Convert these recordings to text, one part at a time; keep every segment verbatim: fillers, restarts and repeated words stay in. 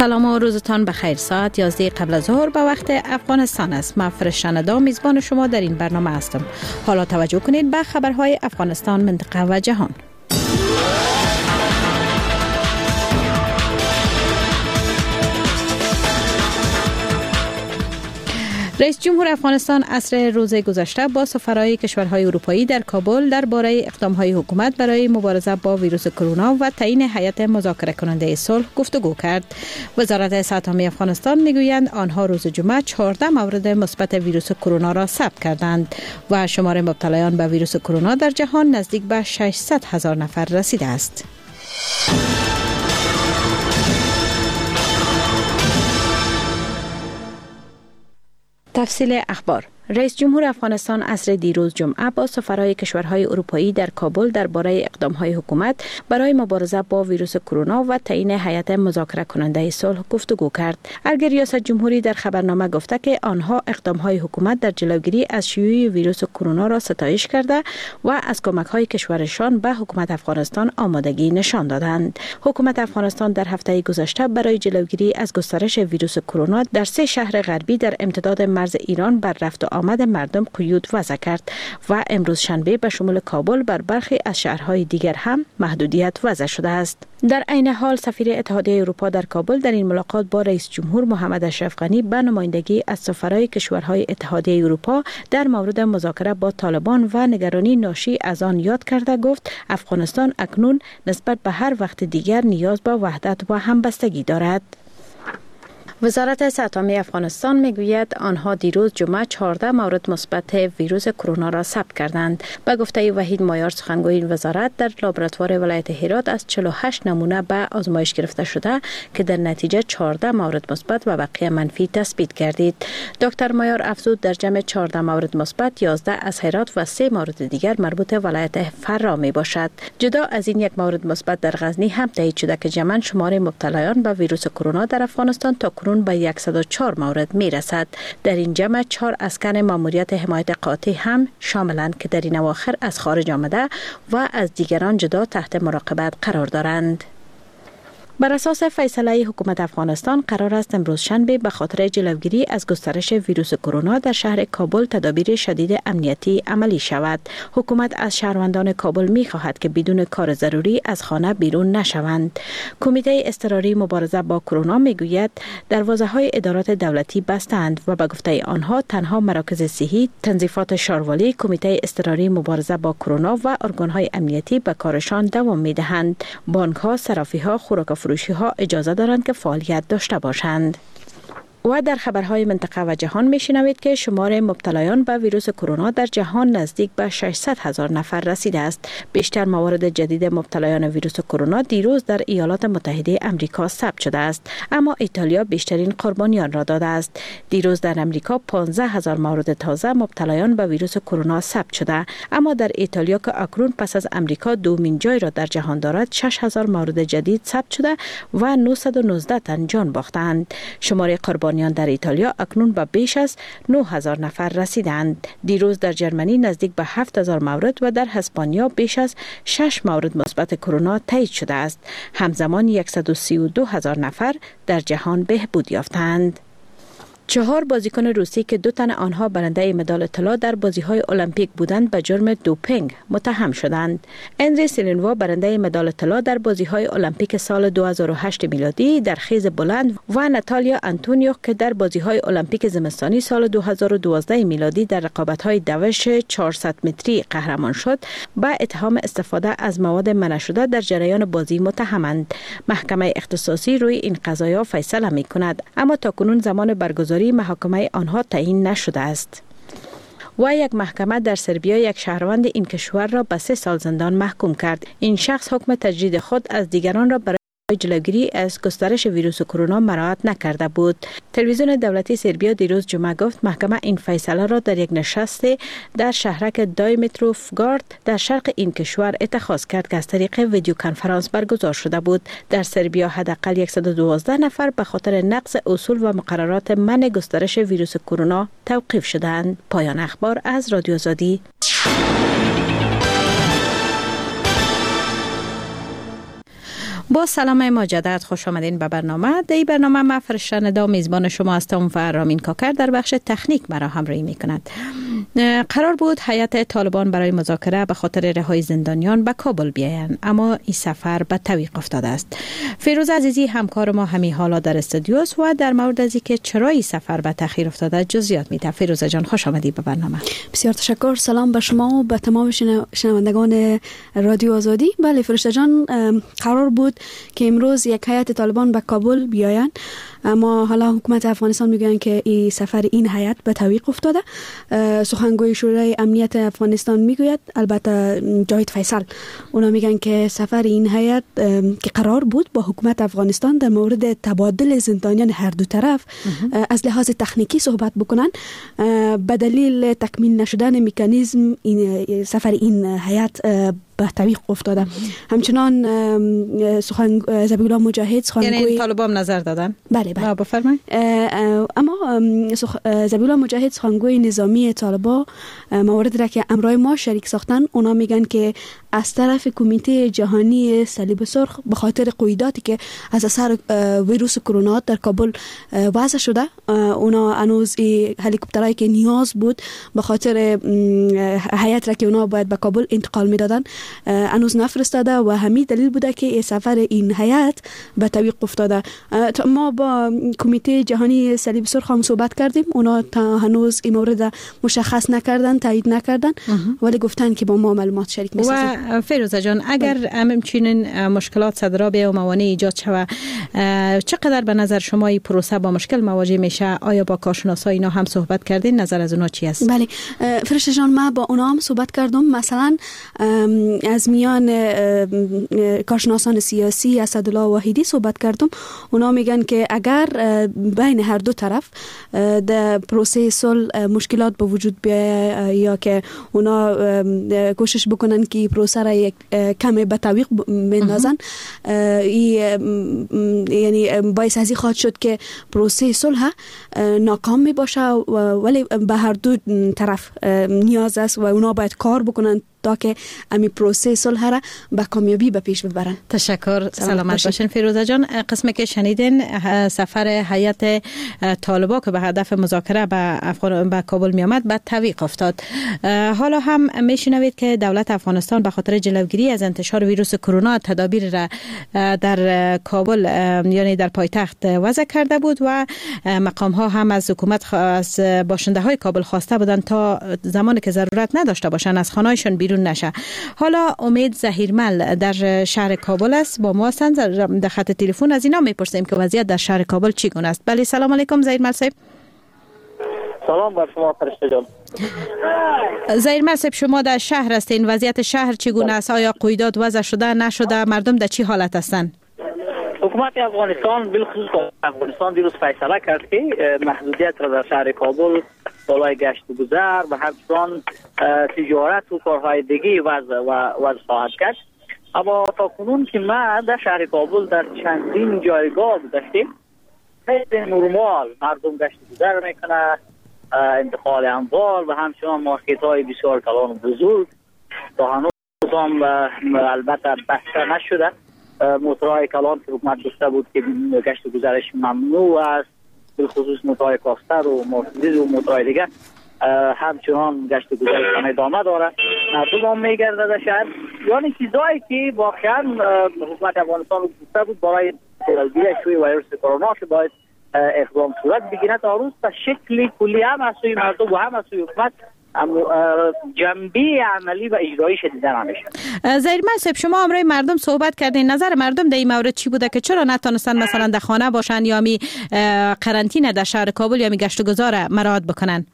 سلام و روزتان بخیر. ساعت یازده قبل از ظهر به وقت افغانستان است. من فرشتندا میزبان شما در این برنامه هستم. حالا توجه کنید به خبرهای افغانستان، منطقه و جهان. رئیس جمهور افغانستان عصر روز گذشته با سفرای کشورهای اروپایی در کابل درباره اقدام‌های حکومت برای مبارزه با ویروس کرونا و تعیین هیئت مذاکره کننده صلح گفتگو کرد. وزارت صحت عامه افغانستان میگویند آنها روز جمعه چهارده مورد مثبت ویروس کرونا را ثبت کردند و شمار مبتلایان به ویروس کرونا در جهان نزدیک به ششصد هزار نفر رسیده است. تفصیل اخبار. رئیس جمهور افغانستان عصر دیروز جمعه با سفرای کشورهای اروپایی در کابل درباره اقدام‌های حکومت برای مبارزه با ویروس کرونا و تعیین هیئت مذاکره کننده صلح گفتگو کرد. ارگه ریاست جمهوری در خبرنامه گفته که آنها اقدام‌های حکومت در جلوگیری از شیوع ویروس کرونا را ستایش کرده و از کمک‌های کشورشان به حکومت افغانستان آمادگی نشان دادند. حکومت افغانستان در هفته گذشته برای جلوگیری از گسترش ویروس کرونا در سه شهر غربی در امتداد مرز ایران بر رفت آمد مردم قیود وضع کرد و امروز شنبه به شمول کابل بر برخی از شهرهای دیگر هم محدودیت وضع شده است. در عین حال سفیر اتحادیه اروپا در کابل در این ملاقات با رئیس جمهور محمد اشرف غنی به نمایندگی از سفرای کشورهای اتحادیه اروپا در مورد مذاکره با طالبان و نگرانی ناشی از آن یاد کرده گفت افغانستان اکنون نسبت به هر وقت دیگر نیاز به وحدت و همبستگی دارد. وزارت صحت عامه افغانستان میگوید آنها دیروز جمعه چهارده مورد مثبت ویروس کرونا را ثبت کردند. به گفته وحید مایار سخنگوی این وزارت، در لابراتوار ولایت هرات از چهل و هشت نمونه به آزمایش گرفته شده که در نتیجه چهارده مورد مثبت و بقیه منفی تثبیت گردید. دکتر مایار افزود در جمع چهارده مورد مثبت یازده از هرات و سه مورد دیگر مربوط ولایت فرا می باشد. جدا از این یک مورد مثبت در غزنی هم تایید شده که جمعاً شمار مبتلایان به ویروس کرونا در افغانستان تا کنون به صد و چهار مورد می رسد. در این جمع چهار اسکان ماموریت حمایت قاطع هم شاملند که در این اواخر از خارج آمده و از دیگران جدا تحت مراقبت قرار دارند. بر اساس فیصله حکومت افغانستان قرار است امروز شنبه به خاطر جلوگیری از گسترش ویروس کرونا در شهر کابل تدابیر شدید امنیتی عملی شود. حکومت از شهروندان کابل می خواهد که بدون کار ضروری از خانه بیرون نشوند. کمیته اضطراری مبارزه با کرونا می گوید دروازه های ادارات دولتی بستند و به گفته آنها تنها مراکز صحی، تنظیفات شاروالی، کمیته اضطراری مبارزه با کرونا و ارگان های امنیتی به کارشان دوام می دهند. بانک ها، صرافی ها، خوراک فروشی ها اجازه دارند که فعالیت داشته باشند. و در خبرهای منطقه و جهان میشنوید که شمار مبتلایان به ویروس کرونا در جهان نزدیک به ششصد هزار نفر رسیده است. بیشتر موارد جدید مبتلایان ویروس کرونا دیروز در ایالات متحده آمریکا ثبت شده است، اما ایتالیا بیشترین قربانیان را داده است. دیروز در آمریکا پانزده هزار مورد تازه مبتلایان به ویروس کرونا ثبت شده، اما در ایتالیا که اکنون پس از آمریکا دومین جای را در جهان دارد شش هزار مورد جدید ثبت شده و نهصد و نوزده تن جان باختند. شمار قربانیان در ایتالیا اکنون به بیش از نه هزار نفر رسیدند. دیروز در جرمنی نزدیک به هفت هزار مورد و در اسپانیا بیش از شش مورد مثبت کرونا تایید شده است. همزمان صد و سی و دو هزار نفر در جهان بهبود یافتند. چهار بازیکن روسی که دو تن آنها برنده مدال طلا در بازی‌های المپیک بودند به جرم دوپینگ متهم شدند. اندری سیلینوا برنده مدال طلا در بازی‌های المپیک سال دو هزار و هشت میلادی در خیز بلند و ناتالیا آنتونیوک که در بازی‌های المپیک زمستانی سال دو هزار و دوازده میلادی در رقابت‌های دوش چهارصد متری قهرمان شد، با اتهام استفاده از مواد منع شده در جریان بازی متهمند. محکمه اختصاصی روی این قضایا فیصله می‌کند، اما تاکنون زمان برگزاری محاکمه آنها تعیین نشده است. و یک محکمه در سربیا یک شهروند این کشور را به سه سال زندان محکوم کرد. این شخص حکم تجدید خود از دیگران را برای جلوگیری از گسترش ویروس کرونا مراعات نکرده بود. تلویزیون دولتی سربیا دیروز جمعه گفت محکمه این فیصله را در یک نشست در شهرک دایمیتروفگارد در شرق این کشور اتخاذ کرد که از طریق ویدیو کنفرانس برگزار شده بود. در سربیا حداقل صد و دوازده نفر به خاطر نقض اصول و مقررات منع گسترش ویروس کرونا توقیف شدند. پایان اخبار از رادیو آزادی. با سلام مجدد خوش آمدین به برنامه. در این برنامه ما فرشتنده میزبان شما هستم و رامین کاکر در بخش تکنیک مرا همراهی میکند. قرار بود هیئت طالبان برای مذاکره به خاطر رهایی زندانیان به کابل بیایند، اما این سفر به تعویق افتاده است. فیروز عزیزی همکار ما همین حالا در استودیو است و در مورد از اینکه چرا این سفر به تاخیر افتاده جزئیات میده. فیروز جان خوش آمدی به برنامه. بسیار تشکر. سلام به شما و به تمام شنوندگان رادیو آزادی. بله فرشته جان، قرار بود که امروز یک هیئت طالبان به کابل بیایند، اما حالا حکومت افغانستان میگن که این سفر این هیئت به تعویق افتاده. سخنگوی شورای امنیت افغانستان میگوید، البته جاوید فیصل، اونا میگن که سفر این هیئت که قرار بود با حکومت افغانستان در مورد تبادل زندانیان هر دو طرف از لحاظ تکنیکی صحبت بکنن، به دلیل تکمیل نشدن مکانیزم این سفر این هیئت به تعویق افتاده. همچنان سخن ذبیحالله مجاهد سخنگوی، یعنی طالبان نظر دادن. بله بله بفرمایید. اما ذبیحالله مجاهد سخنگوی نظامی طالبان موارد را که امرای ما شریک ساختن، اونا میگن که از طرف کمیته جهانی صلیب سرخ به خاطر قیوداتی که از اثر ویروس کرونا در کابل وضع شده، اونا هنوز هلیکوپترایی که نیاز بود به خاطر هیئت را که اونا باید به کابل انتقال میدادن هنوز نفرستاده و همین دلیل بوده که سفر این هیئت به تعویق افتاده. ما با کمیته جهانی صلیب سرخ هم صحبت کردیم، اونا تا هنوز این مورد مشخص نکردن، تایید نکردن، ولی گفتن که با ما معلومات شریک می‌سازن. و فیروزه جان، اگر همچنین مشکلات صدرا بیه و موانع ایجاد شوه، چقدر به نظر شما این پروسه با مشکل مواجه میشه؟ آیا با کارشناسا اینا هم صحبت کردین؟ نظر از اونا چی است؟ بله فرشته جان، ما با اونا هم صحبت کردم. مثلا از میان کارشناسان سیاسی اسدالله واحدی صحبت کردم. اونا میگن که اگر بین هر دو طرف در پروسه صلح مشکلات به وجود بیاید یا که اونا کوشش بکنن که پروسه را یک کم به تعویق بندازن، یعنی باعث ازی خواهد شد که پروسه صلح ناکام می باشه، ولی به هر دو طرف نیاز است و اونا باید کار بکنن تا که امی پروسه صلح را به کامیابی به پیش ببرن. تشکر. سلامت باشین فیروزه جان. قسمی که شنیدین سفر هیئت طالبان که به هدف مذاکره به افغان به کابل می آمد به تعویق افتاد. حالا هم میشنوید که دولت افغانستان به خاطر جلوگیری از انتشار ویروس کرونا تدابیر را در کابل یعنی در پایتخت وضع کرده بود و مقام ها هم از حکومت از باشنده های کابل خواسته بودند تا زمانی که ضرورت نداشته باشند از خانه‌شان بیرون نشه. حالا امید ظهیرمل در شهر کابل است، با ما هستند در خط تلفن. از اینا میپرسیم که وضعیت در شهر کابل چگونه است. بله سلام علیکم ظهیرمل صاحب. سلام بر شما فرشته جان. ظهیرمل صاحب، شما در شهر هستین، وضعیت شهر چگونه است؟ آیا قیودات وضع شده نشده؟ مردم در چی حالت هستند؟ حکومت افغانستان بالخصوص افغانستان دیروز فیصله کرد که محدودیت را در شهر کابل بالای گشت و گذر و همچنان تجارت و کارهای دیگه وضع و وضع خواهد کرد. اما تا کنون که ما در شهر کابل در چندین جایگاه داشتیم، مثل نرمال مردم گشت و گذر میکنه، انتقال اموال و همچنان مارکت های بسیار کلان و بزرگ تا هنوز هم البته بسته نشده. موتورهای کلان که حکومت گفته بود که گشت و گذرش ممنوع است، بالخصوص موتورهای کاستر و مرسیدس و موتورهای دیگه همچنان گشت و گذرشان ادامه داره. مردم هم میگرده در شهر، یعنی چیزایی که واقعا حکومت افغانستان گفته بود برای جلوگیری از ویروس کرونا که باید اقدام صورت بگیره، تا روز به شکل کلی هم از سوی مردم و هم از سوی حکومت جنبه عملی و اجرایی شدیده نمیشه. ظهیرمل صاحب، شما امروز مردم صحبت کردین، نظر مردم در این مورد چی بوده که چرا نتونستن مثلا در خانه باشن یا می قرنطینه در شهر کابل یا می گشت و گذار مراعات بکنن؟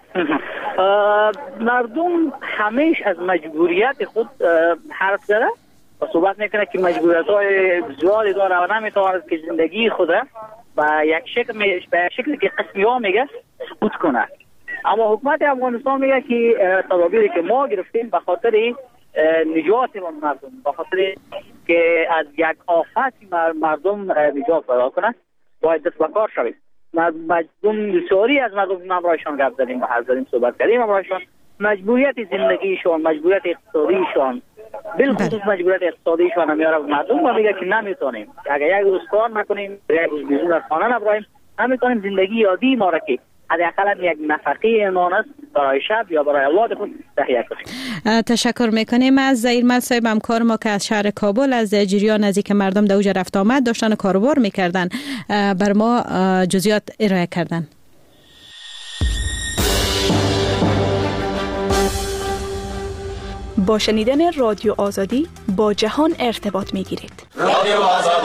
مردم همیشه از مجبوریت خود حرف زده و صحبت میکنه که مجبوریت های زیادی داره و نمیتواند که زندگی خود و یک شکل به شکلی که قسمی ها میگه سقوط کنه. اما حکومت افغانستان میگه که تدابیری که ما گرفتیم به خاطر نجات مردم، به خاطر که از یک آفت مردم نجات پیدا کنه باید دست به کار شویم. مردم بسیاری از مردم همراهشان گپ زدیم و حرف زدیم، صحبت کردیم همراهشان. مجبوریت زندگیشان، مجبوریت اقتصادیشان بالخصوص مجبوریت اقتصادیشان میاره مردم و میگه که نمیتونیم اگر یک روز کار نکنیم یک روز بیرون از خانه نبریم نمیتونیم زندگی یادی ما را که حداقل یک نفقه نان است برای شب یا برای اولاد خود تهیه کنیم. تشکر میکنیم از زهیرمل صاحب، همکار ما که از شهر کابل از جریان نزدیک مردم در اوج رفت آمد داشتن کاروبار میکردن بر ما جزئیات ارائه کردن. با شنیدن رادیو آزادی با جهان ارتباط میگیرید. رادیو آزادی.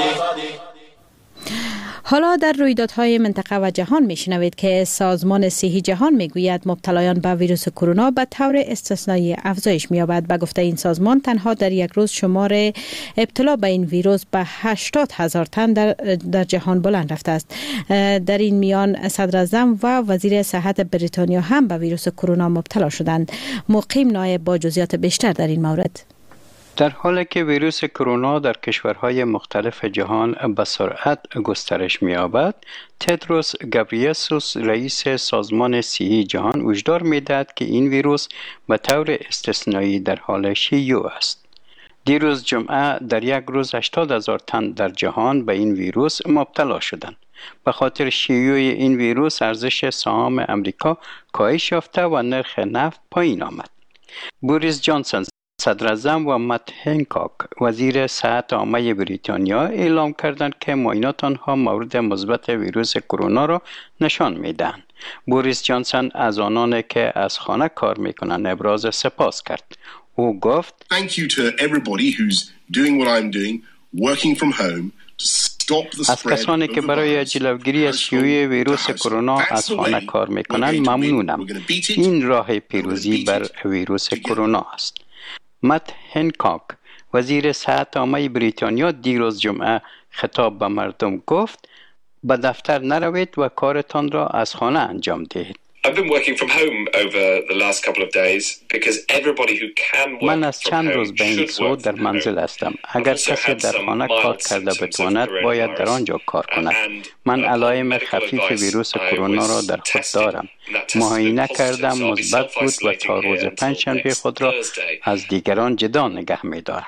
حالا در رویدادهای منطقه و جهان میشنوید که سازمان صحی جهان میگوید مبتلایان به ویروس کرونا به طور استثنایی افزایش می‌یابد. به گفته این سازمان تنها در یک روز شمار ابتلا به این ویروس به هشتاد هزار تن در, در جهان بلند رفته است. در این میان صدر اعظم و وزیر صحت بریتانیا هم به ویروس کرونا مبتلا شدند. مقیم نایب با جزئیات بیشتر در این مورد. در حالی که ویروس کرونا در کشورهای مختلف جهان به سرعت گسترش می‌یابد، تدروس گابریسوس رئیس سازمان صحی جهان هشدار می‌دهد که این ویروس به طور استثنایی در حال شیوع است. دیروز جمعه در یک روز هشتاد هزار تن در جهان به این ویروس مبتلا شدند. به خاطر شیوع این ویروس ارزش سهام امریکا کاهش یافته و نرخ نفت پایین آمد. بوریس جانسون صدر اعظم و مت هنکاک وزیر صحت عامه بریتانیا اعلام کردند که معاینات آنها مورد مثبت ویروس کرونا را نشان می‌دهند. بوریس جانسون از آنان که از خانه کار می‌کنند ابراز سپاس کرد. او گفت Thank you to everybody who's doing what I'm doing, working from home to stop the از کسانی که برای جلوگیری از شیوع ویروس کرونا از خانه کار می‌کنند ممنونم. این راه پیروزی بر ویروس کرونا است. مت هنکاک وزیر صحت عامه بریتانیا دیروز جمعه خطاب به مردم گفت به دفتر نروید و کارتان را از خانه انجام دهید. I've been working from home over the last couple of days because everybody who can work من از چند روز به این سو در منزل هستم. اگر کسی در خانه کار کرده بتواند باید در آنجا کار کند. من علائم خفیف ویروس کرونا را در خود دارم. معاینه کردم مثبت بود و تا روز پنجشنبه خود را از دیگران جدا نگه می‌دارم.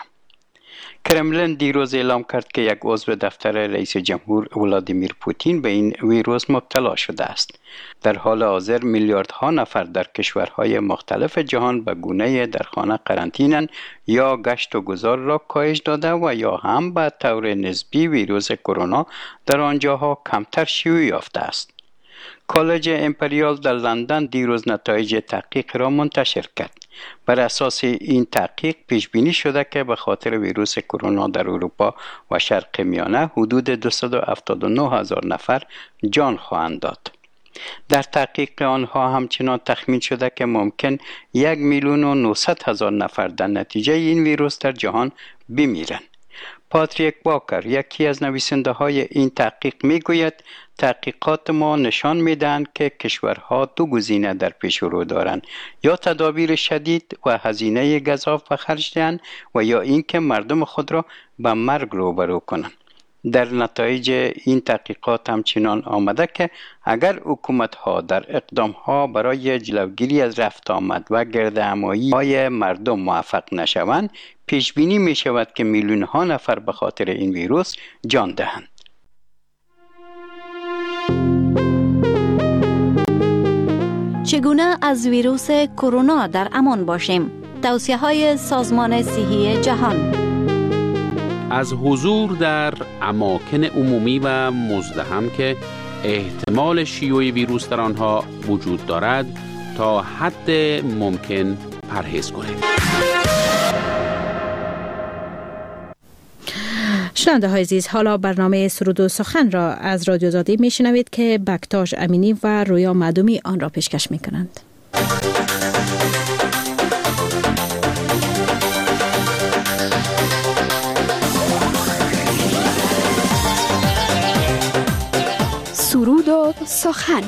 کرملین دیروز اعلام کرد که یک عضو دفتر رئیس جمهور ولادیمیر پوتین به این ویروس مبتلا شده است. در حال حاضر میلیاردها نفر در کشورهای مختلف جهان به گونه‌ای در خانه قرنطینه‌اند یا گشت و گذار را کاهش داده و یا هم به طور نسبی ویروس کرونا در آنجاها کمتر شیوع یافته است. کالج امپریال در لندن دیروز نتایج تحقیق را منتشر کرد. بر اساس این تحقیق پیش بینی شده که به خاطر ویروس کرونا در اروپا و شرق میانه حدود دویست و هفتاد و نه هزار نفر جان خواهند داد. در تحقیق آنها همچنان تخمین شده که ممکن یک میلیون و نهصد هزار نفر در نتیجه این ویروس در جهان بمیرند. پاتریک باکر یکی از نویسنده های این تحقیق می گوید تحقیقات ما نشان می دهند که کشورها دو گزینه در پیش رو دارند، یا تدابیر شدید و هزینه گزاف به خرج دهند و یا اینکه مردم خود را به مرگ روبرو کنند. در نتایج این تحقیقات همچنان آمده که اگر حکومت‌ها در اقدام‌ها برای جلوگیری از رفت آمد و گردهمایی مردم موفق نشوند، پیش بینی می شود که میلیون ها نفر به خاطر این ویروس جان دهند. چگونه از ویروس کرونا در امان باشیم؟ توصیه‌های سازمان صحی جهان. از حضور در اماکن عمومی و مزدحم که احتمال شیوع ویروس در آنها وجود دارد تا حد ممکن پرهیز کنید. شنونده های عزیز، حالا برنامه سرود و سخن را از رادیو آزادی می شنوید که بکتاش امینی و رویا معدومی آن را پیشکش می کنند. سرود و سخن.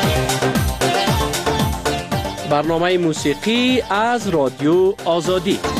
برنامه موسیقی از رادیو آزادی.